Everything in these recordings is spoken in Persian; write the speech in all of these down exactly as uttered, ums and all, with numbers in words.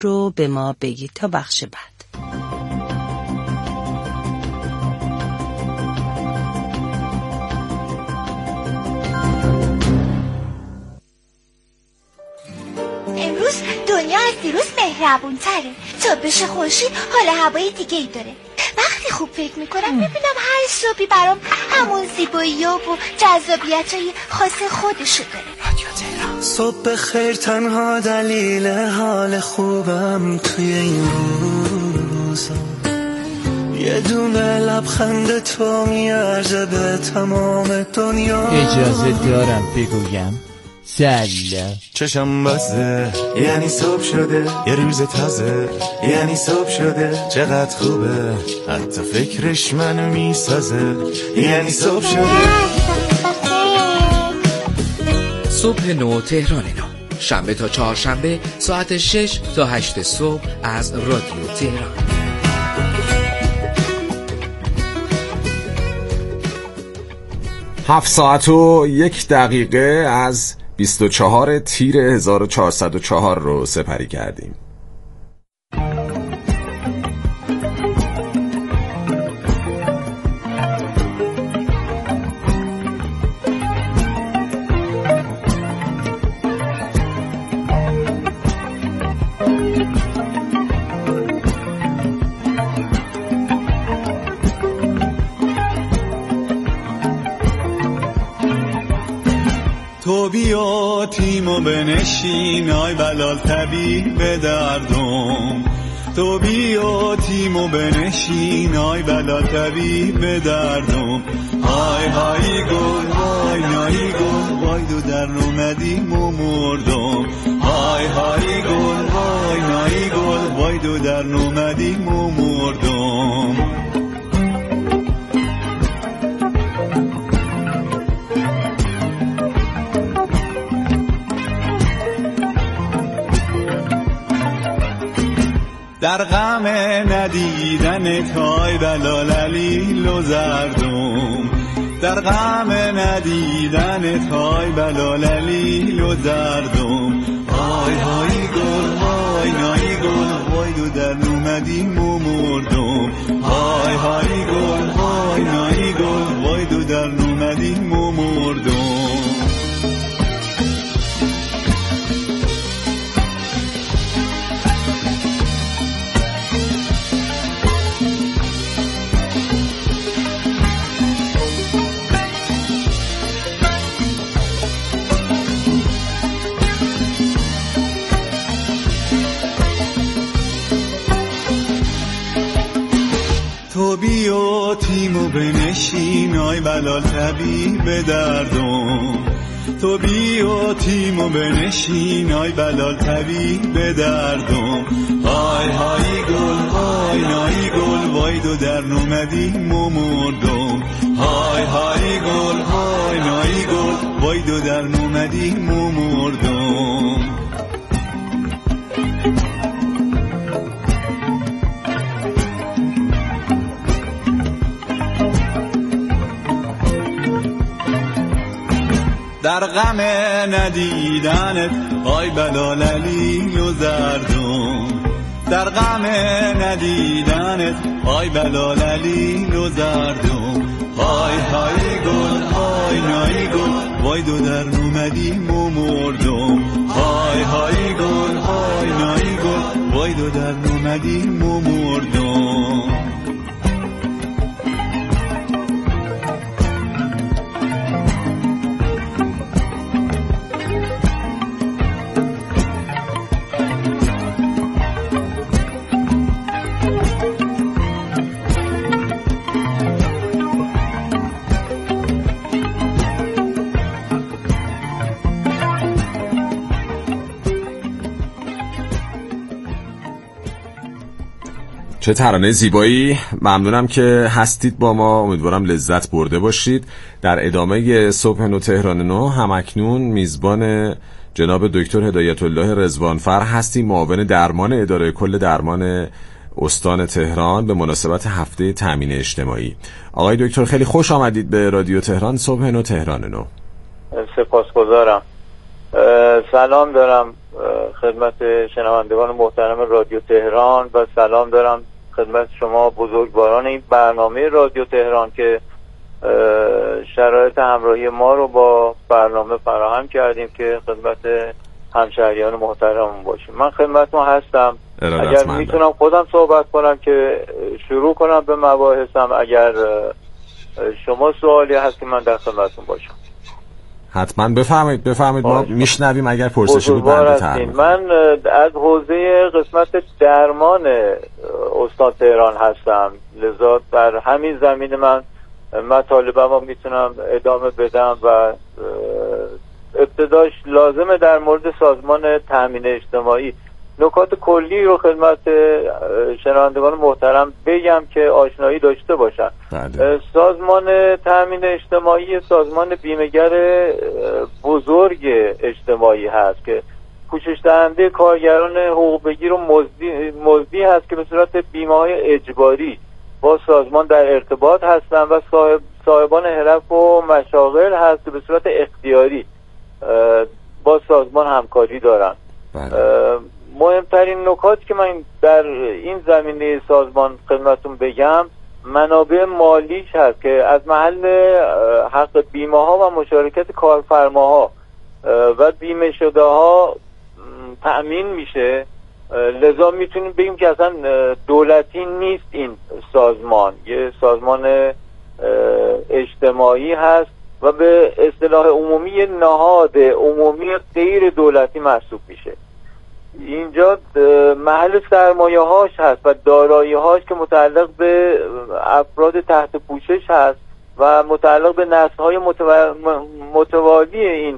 رو به ما بگید تا بخش بعد. امروز دنیا از دیروز مهربون تره. تابش خورشید حال هوای دیگه ای داره. وقتی خوب فکر میکنم میبینم هر صبحی برام همون زیبایی و جذابیت های خاص خودشو داره. رادیو تهران. صبح خیر تنها دلیل حال خوبم توی این روزا، یه دونه لبخند تو میارزه به تمام دنیا. اجازه دارم بگویم سلام. چشم بسته یعنی صبح شده، یه روز تازه یعنی صبح شده. چقدر خوبه حتی فکرش منو میسازه، یعنی صبح شده. صبح نو تهران نو، شنبه تا چهارشنبه ساعت شش تا هشت صبح از رادیو تهران. هفت ساعت و یک دقیقه از بیست و چهار تیر هزار و چهارصد و چهار رو سپری کردیم. تو بیا تیمو بنشین، آی بلال طبیب به دردم. تو بیا تیمو بنشین، آی بلال طبیب به دردم. های های گل وای نایی گل وای دو در اومدیم و مردم. های های گل وای نایی گل وای دو در اومدیم و مردم. در غم ندیدن تای بلال علیل و زردم. در غم ندیدن تای بلال علیل و زردم. آی های گل وای نایی گل وای دو در اومدیم و مردم. آی های گل وای نایی گل وای دو در اومدیم و مردم. تو بیا تیمو بنشین، آی بلال طبیب به دردم. تو بیا تیمو بنشین، آی بلال طبیب به دردم. های های گل وای نایی گل وای دو در اومدیم و مردم. های های گل وای نایی گل وای دو در اومدیم و مردم. در غم ندیدنت آی بلال علیل و زردم. در غم ندیدنت آی بلال علیل و زردم. های های گل های نایی گل وای دو در اومدیم و مردم. های های گل های نایی گل وای دو در اومدیم و مردم. چه ترانه زیبایی. ممنونم که هستید با ما. امیدوارم لذت برده باشید. در ادامه صبح نو تهران نو همکنون میزبان جناب دکتر هدایت الله رضوانفر هستیم، معاون درمان اداره کل درمان استان تهران به مناسبت هفته تامین اجتماعی. آقای دکتر خیلی خوش آمدید به رادیو تهران صبح نو تهران نو. سپاسگزارم. سلام دارم خدمت شنوندگان محترم رادیو تهران و سلام دارم خدمت شما بزرگواران این برنامه رادیو تهران که شرایط همراهی ما رو با برنامه فراهم کردیم که خدمت همشهریان محترم باشیم. من خدمتتون هستم. اگر میتونم خودم صحبت کنم که شروع کنم به مباحثم، اگر شما سوالی هست که من در خدمتتون باشم. حتما بفرمایید بفرمایید ما میشنویم. اگر پرسشی بود من بترم. من از حوزه قسمت درمان استان تهران هستم، لذا در همین زمین من مطالبم رو میتونم ادامه بدم و ابتداش لازمه در مورد سازمان تامین اجتماعی نکات کلی رو خدمت شنوندگان محترم بگم که آشنایی داشته باشن. بله. سازمان تامین اجتماعی سازمان بیمه‌گر بزرگ اجتماعی هست که پوشش دهنده کارگران حقوق بگیر و مزدی, مزدی هست که به صورت بیمه‌های اجباری با سازمان در ارتباط هستن و صاحب صاحبان حرف و مشاغل هست که به صورت اختیاری با سازمان همکاری دارن. بله. مهمترین نکاتی که من در این زمینه سازمان خدمتون بگم منابع مالیش هست که از محل حق بیمه ها و مشارکت کارفرماها و بیمه شده ها تأمین میشه. لذا میتونیم بگیم که اصلا دولتی نیست این سازمان، یه سازمان اجتماعی هست و به اصطلاح عمومی نهاد عمومی غیر دولتی محسوب میشه. اینجا محل سرمایه هاش هست و دارایی هاش که متعلق به افراد تحت پوشش هست و متعلق به نسل های متوالی این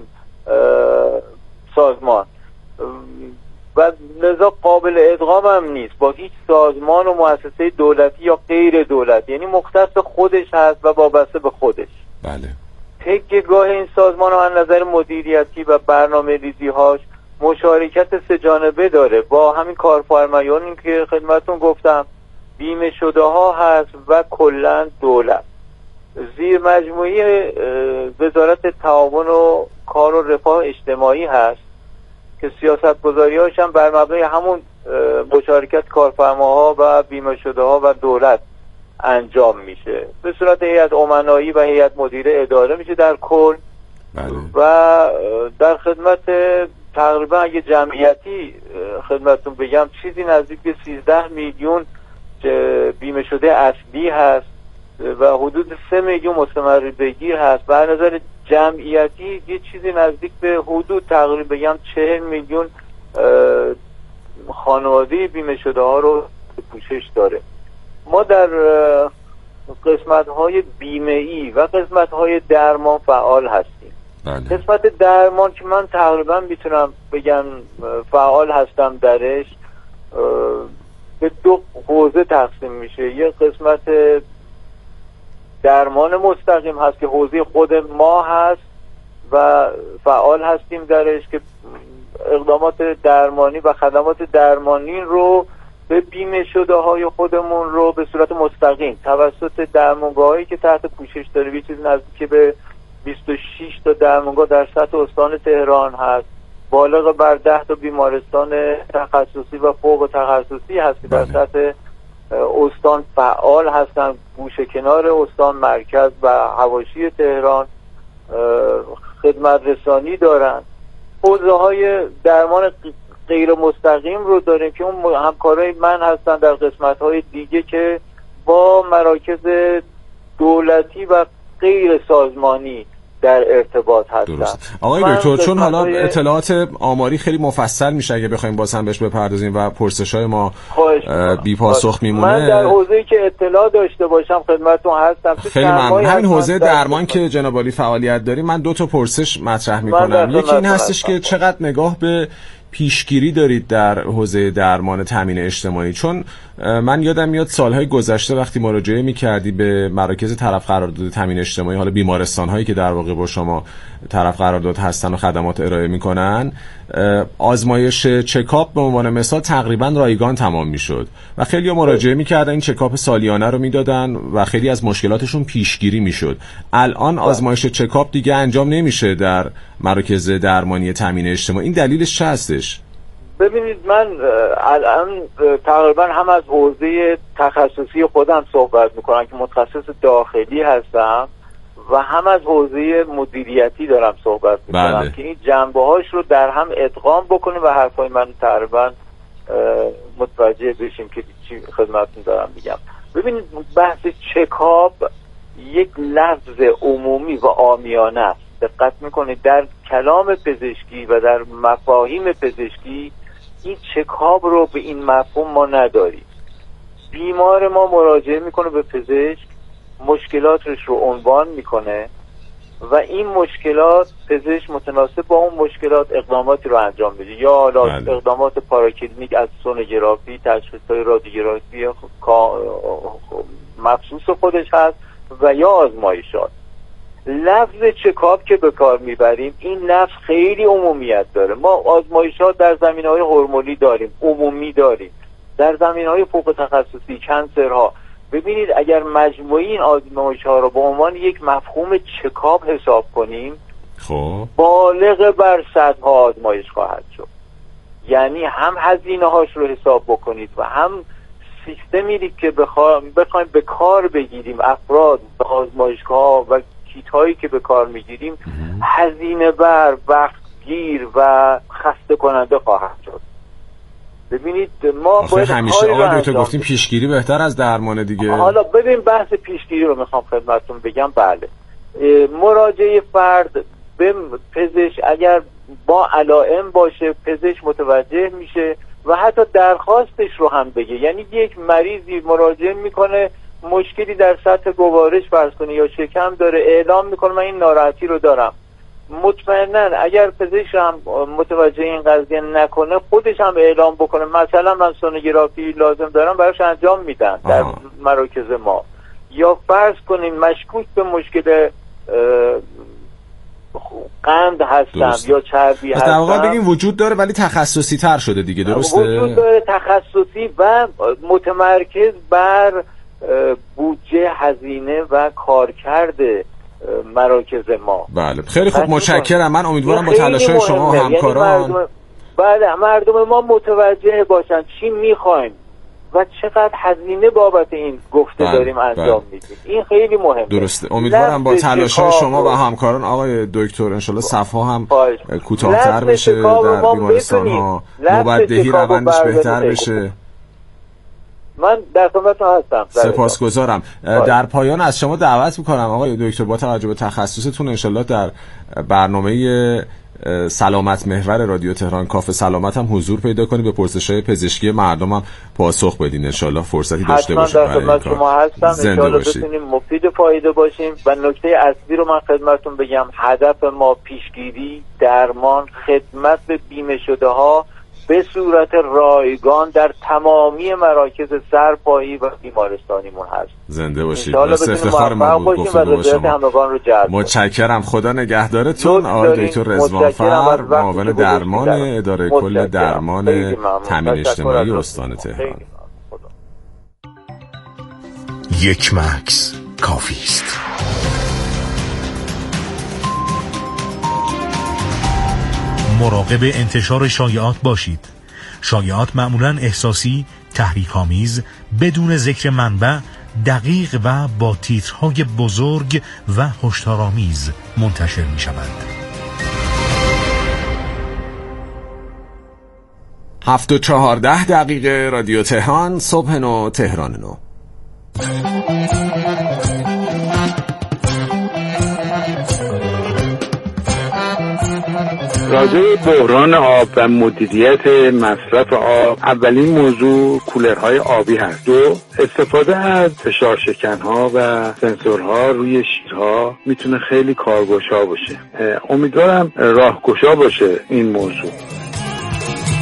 سازمان و لذا قابل ادغام هم نیست با هیچ سازمان و مؤسسه دولتی یا غیر دولتی، یعنی مختص خودش هست و وابسته به خودش. بله. تکیه‌گاه این سازمان از نظر مدیریتی و برنامه ریزی هاش مشارکت سه جانبه داره با همین کارفرمایانی که خدمتون گفتم، بیمه شده ها هست و کلا دولت. زیر مجموعه وزارت تعاون و کار و رفاه اجتماعی هست که سیاست گذاری هاش هم بر مبنای همون مشارکت کارفرماها و بیمه شده ها و دولت انجام میشه. به صورت هیئت امنایی و هیئت مدیره اداره میشه در کل. بله. و در خدمت تقریبا اگه جمعیتی خدمتتون بگم چیزی نزدیک به سیزده میلیون بیمه شده اصلی هست و حدود سه میلیون مستمر بگیر هست و از نظر جمعیتی یه چیزی نزدیک به حدود تقریبا بگم چهل میلیون خانواده بیمه شده ها رو پوشش داره. ما در قسمت های بیمه ای و قسمت های درمان فعال هستیم. بله. قسمت درمان که من تقریبا میتونم بگم فعال هستم درش به دو حوزه تقسیم میشه. یه قسمت درمان مستقیم هست که حوزه خود ما هست و فعال هستیم درش که اقدامات درمانی و خدمات درمانی رو به بیمه شده های خودمون رو به صورت مستقیم توسط درمانگاه هایی که تحت پوشش داره، یه چیز نزدیک به بیست و شش تا درمانگاه در سطح استان تهران هست، بالغ بر ده تا بیمارستان تخصصی و فوق تخصصی هست که در سطح استان فعال هستن، گوشه کنار استان، مرکز و حواشی تهران خدمت رسانی دارن. حوزه های درمان غیر مستقیم رو داریم که اون همکارای من هستن در قسمت های دیگه که با مراکز دولتی و غیر سازمانی در ارتباط هستن. درست. آقای دکتر چون حالا اطلاعات آماری خیلی مفصل میشه اگه بخوایم باز هم بهش بپردازیم و پرسش‌های ما بی پاسخ میمونه. من در حوزه‌ای که اطلاع داشته باشم خدمتتون هستم. خیلی ممنون. همین حوزه درمان که جناب عالی فعالیت داریم، من دو تا پرسش مطرح میکنم. یکی این هستش که چقدر نگاه به پیشگیری دارید در حوزه درمان تامین اجتماعی؟ چون من یادم میاد سالهای گذشته وقتی مراجعه میکردی به مراکز طرف قرارداد تامین اجتماعی، حالا بیمارستان هایی که در واقع با شما طرف قرارداد هستن و خدمات ارائه میکنن، آزمایش چکاپ به عنوان مثال تقریبا رایگان تمام میشد و خیلی مراجعه میکردن، این چکاپ سالیانه رو میدادن و خیلی از مشکلاتشون پیشگیری میشد. الان آزمایش چکاپ دیگه انجام نمیشه در مراکز درمانی تامین اجتماعی. این دلیلش چه هستش؟ ببینید، من الان تقریبا هم از حوزه تخصصی خودم صحبت میکنم که متخصص داخلی هستم و هم از حوزه مدیریتی دارم صحبت میکنم بله. که این جنبه هاش رو در هم ادغام بکنیم و حرفای من تقریبا متوجه بشیم که چی خدمتتون دارم میگم. ببینید، بحث چکاپ یک لفظ عمومی و عامیانه است. دقت میکنید در کلام پزشکی و در مفاهیم پزشکی این چکاپ رو به این مفهوم ما نداریم. بیمار ما مراجعه میکنه به پزشک، مشکلاتش رو عنوان میکنه و این مشکلات پزشک متناسب با اون مشکلات اقداماتی رو انجام میده، یا حالا اقدامات پاراکلینیک از سونوگرافی، تشخیص‌های رادیوگرافی مخصوص خودش هست و یا آزمایشات. لفظ چکاپ که به کار میبریم این لفظ خیلی عمومیت داره. ما آزمایشات در زمینه‌های هورمونی داریم، عمومی داریم، در زمینه‌های فوق تخصصی، کانسرها. ببینید، اگر مجموعی این آزمایش‌ها رو به عنوان یک مفهوم چکاپ حساب کنیم، خب بالغ بر صدها آزمایش خواهد شد. یعنی هم هزینه‌هاش رو حساب بکنید و هم سیستمی که بخوایم بخوایم به کار بگیریم افراد، آزمایشگاه و کیت هایی که به کار میگیریم، هزینه بر، وقت گیر و خسته کننده خواهد شد. ببینید، ما باید همیشه آقای دکتر گفتیم پیشگیری بهتر از درمان دیگه. حالا ببین، بحث پیشگیری رو میخوام خدمتتون بگم. بله، مراجعه فرد به پزشک اگر با علائم باشه، پزشک متوجه میشه و حتی درخواستش رو هم بگه. یعنی یک مریضی مراجعه میکنه، مشکلی در سطح گوارش فرض کنه یا شکم داره، اعلام میکنه من این ناراحتی رو دارم. مطمئنا اگر پزشک هم متوجه این قضیه نکنه، خودش هم اعلام بکنه مثلا من سونوگرافی لازم دارم، براش انجام میدن در آه. مراکز ما. یا فرض کنیم مشکوک به مشکل قند هستم درست. یا چربی هستم، در واقع بگیم وجود داره ولی تخصصی تر شده دیگه، درسته؟ وجود داره تخصصی و متمرکز بر بودجه، هزینه و کارکرد مراکز ما. بله، خیلی خوب، متشکرم. من امیدوارم با تلاش‌های شما و همکاران یعنی مردم... بله، مردم ما متوجه باشن چی میخوایم و چقدر هزینه بابت این گفته بله، داریم انجام بله. میدیم. این خیلی مهمه. درسته. امیدوارم با تلاش‌های شما و همکاران آقای دکتر انشالله صفحه هم کوتاه‌تر بشه در بیمارستان‌ها، نوبت‌دهی روندش بهتر بشه. من در خدمتتون هستم. سپاسگزارم. در پایان از شما دعوت میکنم آقای دکتر با توجه به تخصصتون انشالله در برنامه سلامت محور رادیو تهران کافه سلامت هم حضور پیدا کنید، به پرسش‌های پزشکی مردم هم پاسخ بدین. انشالله فرصتی داشته باشید. حتما در خدمت شما هستم. انشالله بتونیم مفید فایده باشیم. و نکته اصلی رو من خدمتتون بگم، هدف ما پیشگیری، درمان، خدمت به بیمه شده ها به صورت رایگان در تمامی مراکز سرپایی و بیمارستانیمون هست. زنده باشید. افتخار ما بود گفتگو با شما. متشکرم. خدا نگهدارتون. آقای دکتر رضوانفر، معاون درمان اداره کل درمان تامین اجتماعی استان تهران. یک مکس کافی است. مراقب انتشار شایعات باشید. شایعات معمولاً احساسی، تحریک‌آمیز، بدون ذکر منبع، دقیق و با تیترهای بزرگ و هشدارآمیز منتشر می‌شوند. هفت و چهارده دقیقه رادیو تهران، صبح نو، تهران نو. راجع به بحران آب و مدیریت مصرف آب، اولین موضوع کولرهای آبی هست. دو، استفاده از فشار شکنها و سنسورها روی شیرها میتونه خیلی کارگشا باشه. امیدوارم راهگشا باشه این موضوع.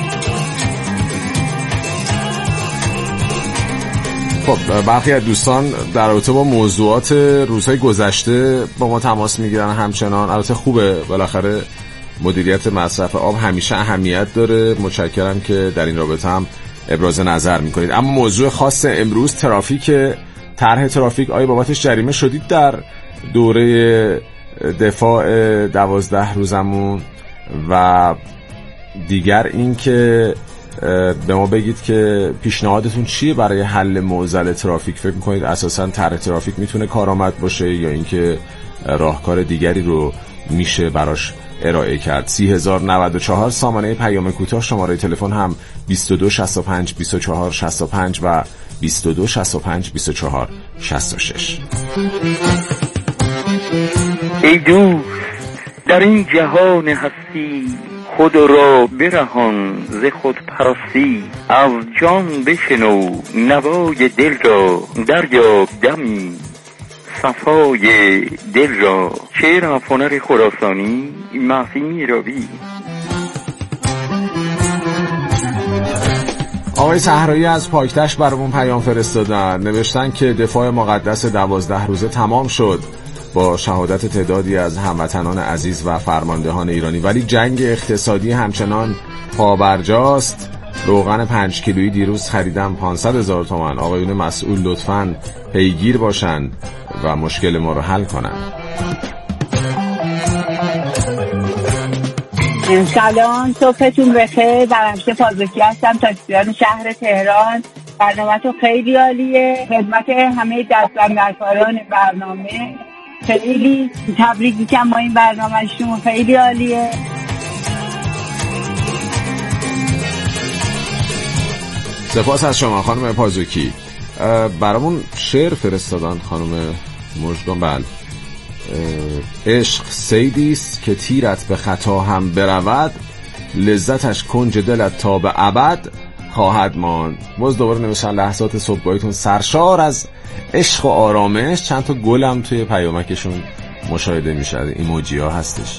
خب برخی از دوستان در رابطه با موضوعات روزهای گذشته با ما تماس میگیرن همچنان. البته خوبه، بالاخره مدیریت مصرف آب همیشه اهمیت داره. متشکرم که در این رابطه هم ابراز نظر میکنید. اما موضوع خاص امروز ترافیک، طرح ترافیک. آیا بابتش جریمه شدید در دوره دفاع دوازده روزمون؟ و دیگر این که به ما بگید که پیشنهادتون چیه برای حل معضل ترافیک؟ فکر میکنید اساساً طرح ترافیک میتونه کارآمد باشه یا اینکه راهکار دیگری رو میشه براش ارائه کرد؟ سی هزار و نود و چهار سامانه پیام کوتاه، شماره تلفن هم بیست و دو شصت و پنج بیست و چهار شصت و پنج و بیست و دو شصت و پنج بیست و چهار شصت و شش. ای دوست در این جهان هستی، خود را برهان ز خود پرستی. از جان بشنو نوای دل را، دریاب دمی صفای دل را. شعر افسانه خراسانی معصومی راوی. آقای صحرایی از پاکتش برامون پیام فرستادن، نوشتن که دفاع مقدس دوازده روزه تمام شد با شهادت تعدادی از هموطنان عزیز و فرماندهان ایرانی، ولی جنگ اقتصادی همچنان پابرجاست. روغن پنج کیلویی دیروز خریدم پانصد هزار تومان. آقایون مسئول لطفاً پیگیر باشن و مشکل ما رو حل کنن. سلام، صبحتون بخیر. برنامه فاضلی هستم، تاکسیدار شهر تهران. برنامه‌تون خیلی عالیه. خدمت همه دست‌بندرکاران برنامه خیلی تبریک میگم با این برنامه‌شون، خیلی عالیه. سپاس از شما خانم پازوکی. برامون شعر فرستادن خانم مژگان. بله، عشق صیدیست که تیرت به خطا هم برود، لذتش کنج دلت تا به ابد خواهد ماند. باز دوباره نوشتن لحظات صبحگاهیتون سرشار از عشق و آرامش. چند تا گلم توی پیامکشون مشاهده میشه، ایموجی ها هستش.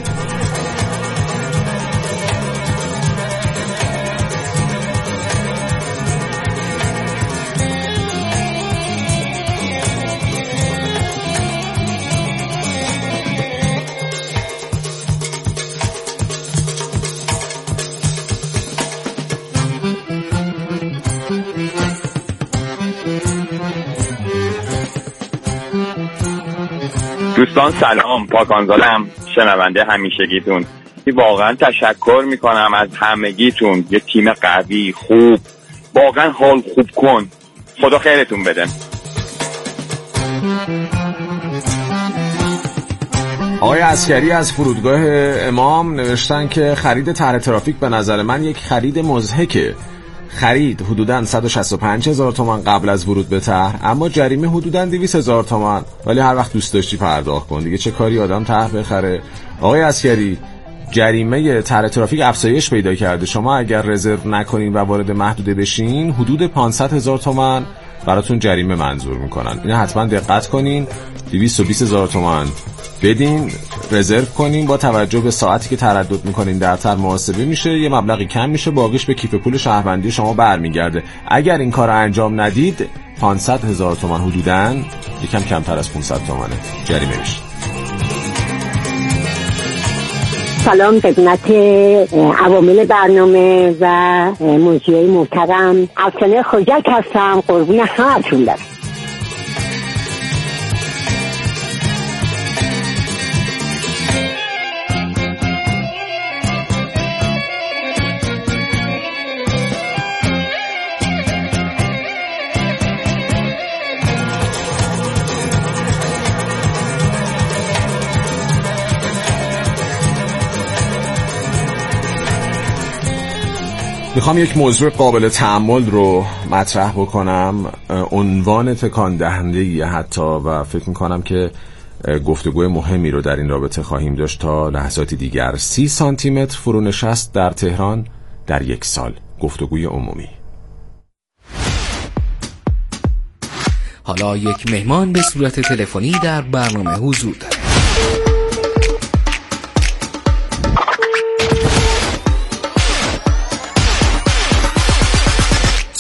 دوستان سلام، پاکانزالم، شنونده همیشگیتون. واقعا تشکر میکنم از همگیتون. یه تیم قوی، خوب، واقعا حال خوب کن. خدا خیرتون بده. آقای عسکری از فرودگاه امام نوشتن که خرید طرح ترافیک به نظر من یک خرید مضحکه. خرید حدوداً صد و شصت و پنج هزار تومان قبل از ورود به طرح، اما جریمه حدوداً دویست هزار تومان. ولی هر وقت دوست داشتی پرداخت کن دیگه، چه کاری آدم طرح بخره. آقای عسکری، جریمه طرح ترافیک افزایش پیدا کرده. شما اگر رزرو نکنین و وارد محدوده بشین، حدود پانصد هزار تومان براتون جریمه منظور میکنن. اینو حتما دقت کنین. دویست و بیست هزار تومان بدین، رزرو کنین. با توجه به ساعتی که تردد میکنین در طرح محاسبه میشه، یه مبلغی کم میشه، باقیش به کیف پول شهروندی شما برمیگرده. اگر این کار انجام ندید، پانصد هزار تومان حدوداً، یکم کمتر از پانصد تومانه جریمه میشه. سلام خدمت عوامل برنامه و موضوعی محترم. افسانه خوجک هستم، قربون همتون برم. میخوام یک موضوع قابل تأمل رو مطرح بکنم، عنوان تکان دهنده‌ای حتی، و فکر میکنم که گفتگوی مهمی رو در این رابطه خواهیم داشت تا لحظاتی دیگر. سی سانتی متر فرونشست در تهران در یک سال. گفتگوی عمومی. حالا یک مهمان به صورت تلفنی در برنامه حضور داره.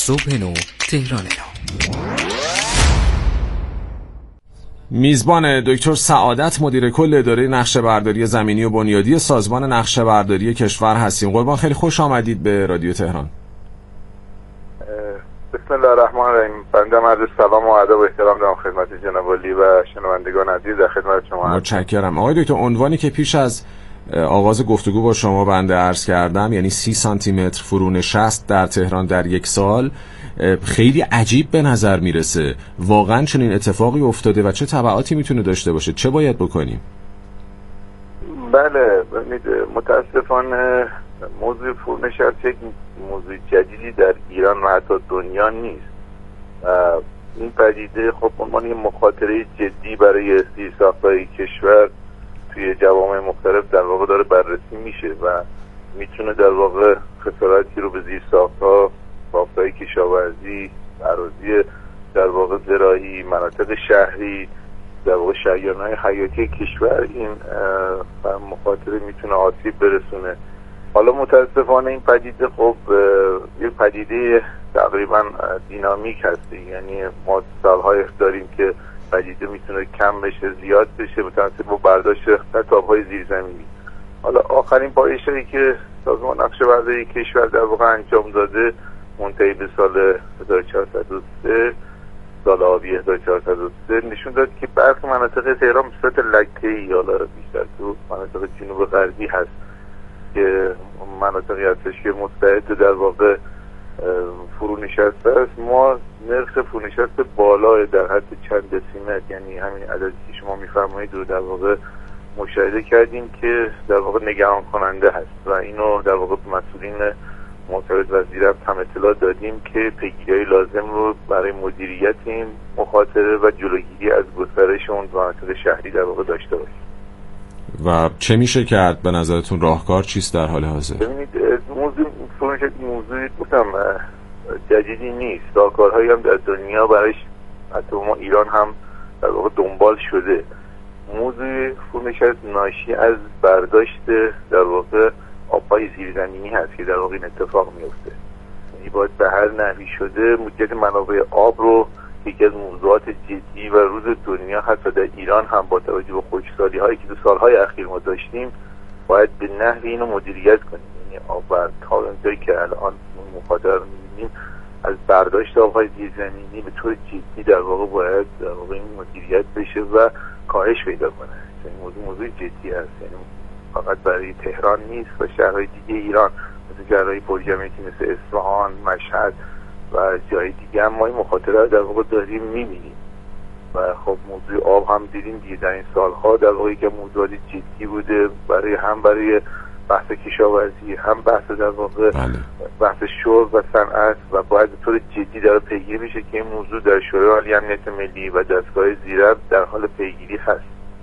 صبح نو تهران نو. میزبان دکتر سعادت مدیر کل اداره نقشه برداری زمینی و بنیادی سازمان نقشه برداری کشور هستیم. قربان خیلی خوش آمدید به رادیو تهران. بسم الله الرحمن الرحیم. بنده عرض سلام و ادب و احترام دارم خدمت جناب عالی و شنوندگان عزیز در خدمت شما. متشکرم. آقای دکتر، عنوانی که پیش از آغاز گفتگو با شما بنده عرض کردم، یعنی سی سانتی متر فرونشست در تهران در یک سال، خیلی عجیب به نظر میرسه. واقعا چنین اتفاقی افتاده و چه تبعاتی میتونه داشته باشه؟ چه باید بکنیم؟ بله، متاسفانه موضوع فرونشست یک موضوع جدیدی در ایران و حتی دنیا نیست. این پدیده خب عنوان یک مخاطره جدی برای زیرساخت‌های کشور توی جوامع مختلف در واقع داره بررسی میشه و میتونه در واقع خساراتی رو به زیرساخت‌ها، ساخت‌های کشاورزی، اراضی در واقع زراعی، مناطق شهری، در واقع شریان‌های حیاتی کشور این مخاطره میتونه آسیب برسونه. حالا متاسفانه این پدیده خب یک پدیده تقریبا دینامیک هست، یعنی ما سالهای داریم که پدیده میتونه کم بشه، زیاد بشه متناسب با برداشت خطاب‌های زیرزمینی. حالا آخرین پایش‌هایی که سازمان نقشه برداری کشور در واقع انجام داده منتهی به سال هزار و چهارصد و سه، سال آبی هزار و چهارصد و سه، نشون داد که برخی مناطق تهران به صورت لکه‌ای، حالا بیشتر تو مناطق جنوب غربی هست که مناطقی هستش که مستعد در واقع فرونشست است. ما نرخ فرونشست بالا در حد چند دسیمتر، یعنی همین عددی که شما میفرمایید رو در واقع مشاهده کردیم که در واقع نگران کننده هست و اینو در واقع مسئولین مرتبط وزارت هم اطلاع دادیم که پیگیری لازم رو برای مدیریت این مخاطره و جلوگیری از گسترش اون مناطق شهری در واقع داشته باشیم. و چه میشه کرد به نظرتون؟ راهکار چیست در حال حاضر؟ ببینید، موضوع فرونشست موضوعی گفتم جدیدی نیست. راهکارهایی هم در دنیا برایش حتی ما ایران هم در واقع دنبال شده. موضوع فرونشست ناشی از برداشت در واقع آب‌های زیرزمینی هست که در واقع این اتفاق میفته. یعنی باید به هر نحوی شده مدیریت منابع آب رو یکی از موضوعات جدی و روز دنیا حتی در ایران هم با توجه به خشکسالی هایی که دو سالهای اخیر ما داشتیم باید به نحوی اینو مدیریت کنیم. یعنی آب تا اونجایی که الان مخاطر می‌بینیم از برداشت آب‌های زیرزمینی به طور جدی در واقع باید در واقع این مدیریت بشه و کاهش پیدا کنه. این موضوع موضوع جدی است، یعنی فقط برای تهران نیست و شهرهای دیگه ایران مثل شهرهای پرجمعیتی مثل اصفهان، مشهد و جای دیگه هم ما این مخاطره در واقع داریم می‌بینیم. و خب موضوع آب هم دیدیم دیگه در این سالها در واقع که موضوعات جدی بوده برای هم برای بحث کشاورزی، هم بحث در واقع بله. بحث شرب و صنعت و باید به طور جدی در پیگیری بشه که این موضوع در شورای عالی امنیت ملی و دستگاه زیرب در حال پیگیری هست.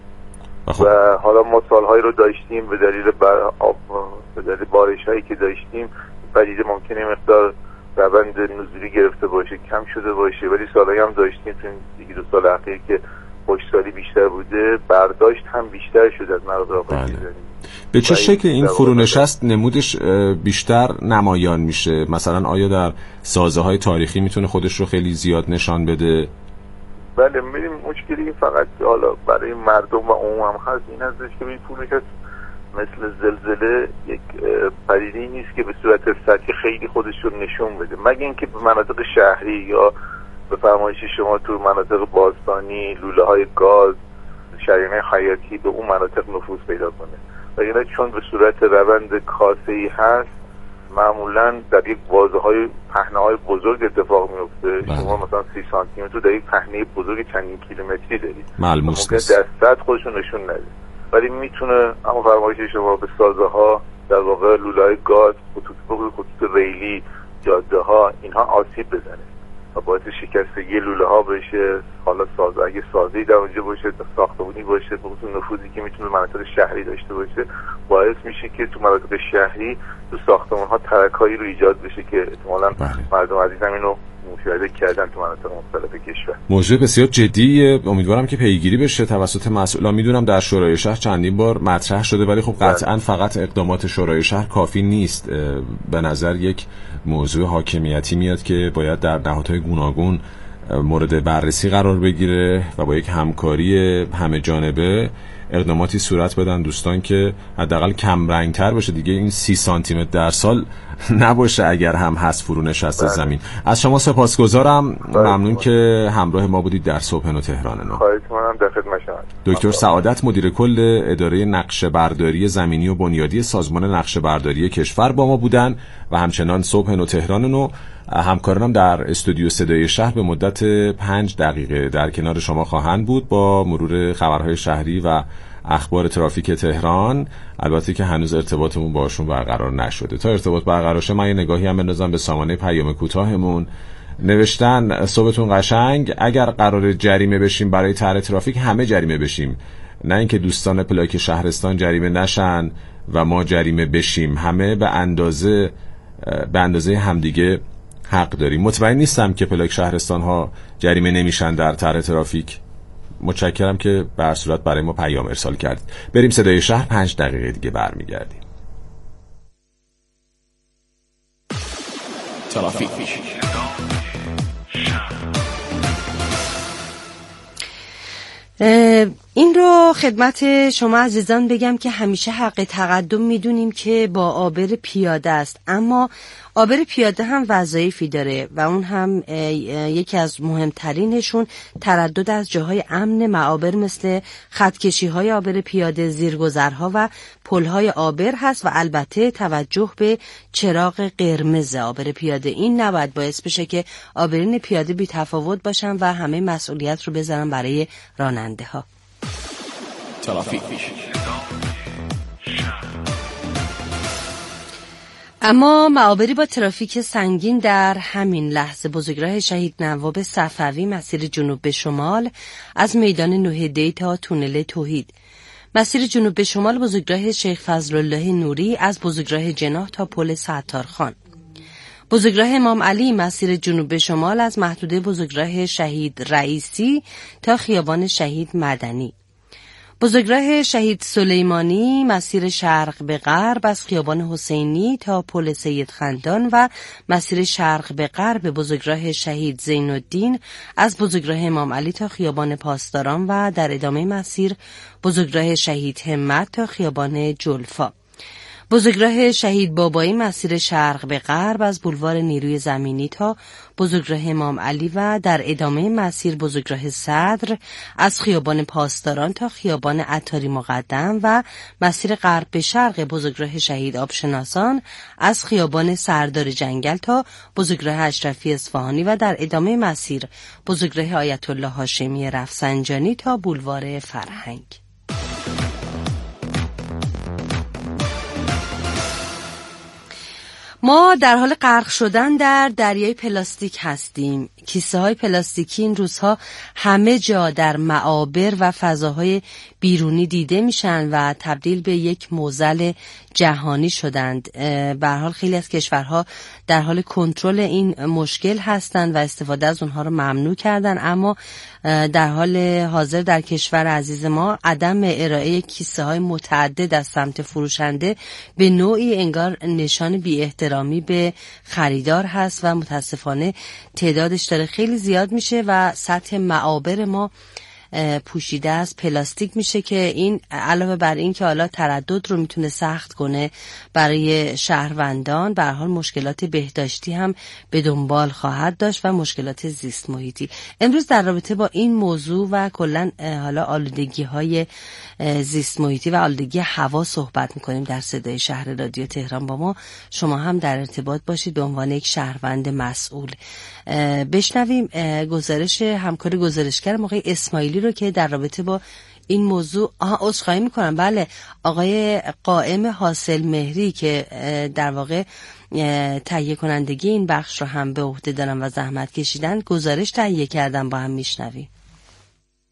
و حالا ما سالهایی رو داشتیم به دلیل بر آب به دلیل بارش‌هایی که داشتیم پدیده ممکنه مقدار روند نزولی گرفته باشه، کم شده باشه، ولی سالهایی هم داشتیم تو این دیگه دو سال اخیر که خشکسالی بیشتر بوده، برداشت هم بیشتر شده از منابع آبی زیرزمینی. به چه شکل این فرونشست نمودش بیشتر نمایان میشه؟ مثلا آیا در سازه‌های تاریخی میتونه خودش رو خیلی زیاد نشان بده؟ بله، می‌بینیم مشکلی این فقط حالا برای مردم و عموم هم هست این هستش که این فرونشست مثل زلزله یک پدیده‌ای نیست که به صورت سطحی خیلی خودش رو نشون بده، مگه اینکه به مناطق شهری یا به فرمایش شما تو مناطق باستانی لوله‌های گاز، شریان‌های حیاتی به اون مناطق نفوذ پیدا کنه. و یعنی چون به صورت روند کاسه‌ای هست معمولاً در یک بازه‌های پهنه‌های بزرگ اتفاق میفته. بله. شما مثلا سی سانتی متر در یک پهنه بزرگ چندین کیلومتری دارید، ملموس ممکن در سطح خودشون نشون نده، ولی میتونه اما فرمایش شما به سازه‌ها در واقع لوله‌های گاز، خطوط برق، خطوط ریلی، جاده‌ها اینها آسیب بزنه و باعث شکستگی لوله ها بشه. حالا ساز اگه سازی در اونجا باشه، ساختمانی باشه، بخصوص نفوذی که میتونه مناطق شهری داشته باشه، باعث میشه که تو مناطق شهری تو ساختمان ها ترکایی رو ایجاد بشه که احتمالاً مردم عزیزم اینو مشاهده کردن تو مناطق مختلف کشور. موضوع بسیار جدیه، امیدوارم که پیگیری بشه توسط مسئولان. میدونم در شورای شهر چندین بار مطرح شده، ولی خب قطعا فقط اقدامات شورای شهر کافی نیست. به نظر یک موضوع حاکمیتی میاد که باید در نهادهای گوناگون مورد بررسی قرار بگیره و با یک همکاری همه جانبه اقداماتی صورت بدن دوستان که حداقل کم رنگتر باشه دیگه. این سی سانتی متر در سال نباشه اگر هم هست فرو نشسته زمین. از شما سپاسگزارم، ممنون که همراه ما بودید در صبح نو تهران نو. خواهش می‌کنم، در خدمت شما. دکتر سعادت مدیر کل اداره نقشه برداری زمینی و بنیادی سازمان نقشه برداری کشور با ما بودن و همچنان صبح نو تهران نو همکارانم در استودیو صدای شهر به مدت پنج دقیقه در کنار شما خواهند بود با مرور خبرهای شهری و اخبار ترافیک تهران. البته که هنوز ارتباطمون باشون برقرار نشده. تا ارتباط برقرار شه من یه نگاهی هم بندازم به سامانه پیام کوتاهمون. نوشتن صبحتون قشنگ، اگر قرار جریمه بشیم برای طرح ترافیک همه جریمه بشیم، نه اینکه دوستان پلاک شهرستان جریمه نشن و ما جریمه بشیم. همه به اندازه به اندازه همدیگه حق داریم. مطمئن نیستم که پلاک شهرستان ها جریمه نمیشن در طرح ترافیک. متشکرم که به هر صورت برای ما پیام ارسال کردید. بریم صدای شهر، پنج دقیقه دیگه برمیگردیم. ترافیک این رو خدمت شما عزیزان بگم که همیشه حق تقدم میدونیم که با عابر پیاده است، اما عابر پیاده هم وظایفی داره و اون هم یکی از مهمترینشون تردد از جاهای امن معابر مثل خطکشی های عابر پیاده، زیرگذرها و پلهای عابر هست و البته توجه به چراغ قرمز عابر پیاده. این نباید باعث بشه که عابرین پیاده بی تفاوت باشن و همه مسئولیت رو بذارن برای راننده ها. ترافیک. اما معابری با ترافیک سنگین در همین لحظه: بزرگراه شهید نواب صفوی مسیر جنوب به شمال از میدان نوحدی تا تونل توحید، مسیر جنوب به شمال بزرگراه شیخ فضلالله نوری از بزرگراه جناح تا پل ستارخان، بزرگراه امام علی مسیر جنوب به شمال از محدوده بزرگراه شهید رئیسی تا خیابان شهید مدنی، بزرگراه شهید سلیمانی مسیر شرق به غرب از خیابان حسینی تا پل سید خندان و مسیر شرق به غرب بزرگراه شهید زین الدین از بزرگراه امام علی تا خیابان پاسداران و در ادامه مسیر بزرگراه شهید همت تا خیابان جلفا، بزرگراه شهید بابایی مسیر شرق به غرب از بولوار نیروی زمینی تا بزرگراه امام علی و در ادامه مسیر بزرگراه صدر از خیابان پاسداران تا خیابان عطاری مقدم و مسیر غرب به شرق بزرگراه شهید آبشناسان از خیابان سردار جنگل تا بزرگراه اشرفی اصفهانی و در ادامه مسیر بزرگراه آیت الله هاشمی رفسنجانی تا بولوار فرهنگ. ما در حال غرق شدن در دریای پلاستیک هستیم. کیسه های پلاستیکی این روزها همه جا در معابر و فضاهای بیرونی دیده میشن و تبدیل به یک معضل جهانی شدند. به هر حال خیلی از کشورها در حال کنترل این مشکل هستند و استفاده از اونها رو ممنوع کردن، اما در حال حاضر در کشور عزیز ما عدم ارائه کیسه های متعدد از سمت فروشنده به نوعی انگار نشان بی احترامی به خریدار هست و متاسفانه تعدادش داره خیلی زیاد میشه و سطح معابر ما پوشیده از پلاستیک میشه که این علاوه بر این که حالا تردد رو میتونه سخت کنه برای شهروندان، به هر حال مشکلات بهداشتی هم به دنبال خواهد داشت و مشکلات زیست محیطی. امروز در رابطه با این موضوع و کلا حالا آلودگی های زیست محیطی و آلودگی هوا صحبت میکنیم در صدای شهر رادیو تهران. با ما شما هم در ارتباط باشید به عنوان یک شهروند مسئول. بشنویم گزارش همکار گزارشگر آقای اسماعیلی رو که در رابطه با این موضوع آها عذرخواهی میکنم بله آقای قائم حاصل مهری که در واقع تهیه کنندگی این بخش رو هم به عهده دارن و زحمت کشیدن گزارش تهیه کردن، با هم میشنویم.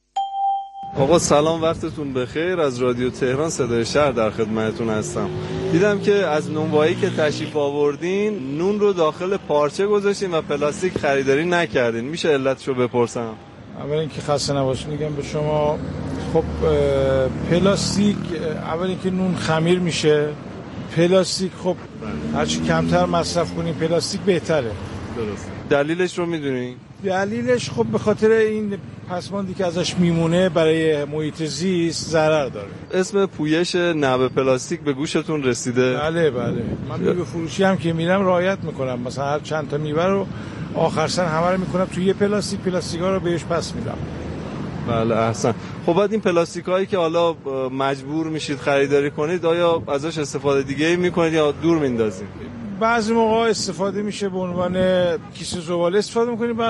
آقا سلام، وقتتون بخیر. از رادیو تهران صدای شهر در خدمتتون هستم. دیدم که از نونوایی که تشریف آوردین نون رو داخل پارچه گذاشتین و پلاستیک خریداری نکردین. میشه علتشو بپرسم؟ اول اینکه خسته نباشید میگم به شما. خب پلاستیک اول اینکه نون خمیر میشه. پلاستیک خب هرچی کمتر مصرف کنیم پلاستیک بهتره. درست. دلیلش رو میدونین؟ دلیلش خب به خاطر این پسماندی که ازش میمونه برای محیط زیست ضرر داره. اسم پویش نبه پلاستیک به گوشتون رسیده؟ بله بله. من میوه فروشی هم که میرم رعایت میکنم. مثلا هر چند تا میوه رو آخر سن همه رو میکنم توی یه پلاستیک، پلاستیکا رو بهش پس میدم. بله احسن. خب بعد این پلاستیک هایی که حالا مجبور میشید خریداری کنید آیا ازش استفاده دیگه ای میکنید یا دور میندازید؟ بعضی موقع استفاده میشه به عنوان کیسه زباله استفاده میکنیم.